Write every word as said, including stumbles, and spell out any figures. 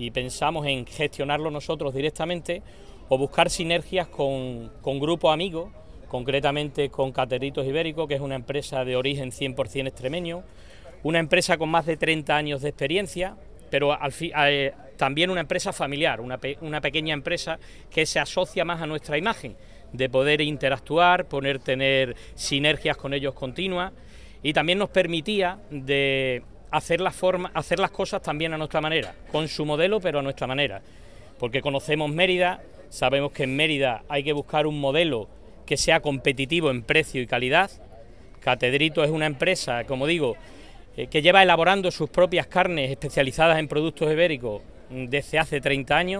y pensamos en gestionarlo nosotros directamente o buscar sinergias con, con grupos amigos, concretamente con Cateritos Ibéricos, que es una empresa de origen cien por cien extremeño, una empresa con más de treinta años de experiencia, pero al fin, eh, también una empresa familiar, una, pe una pequeña empresa que se asocia más a nuestra imagen, de poder interactuar, poder tener sinergias con ellos continuas, y también nos permitía de hacer, la forma, hacer las cosas también a nuestra manera, con su modelo pero a nuestra manera, porque conocemos Mérida, sabemos que en Mérida hay que buscar un modelo que sea competitivo en precio y calidad. Cateritos es una empresa, como digo, eh, que lleva elaborando sus propias carnes especializadas en productos ibéricos desde hace treinta años.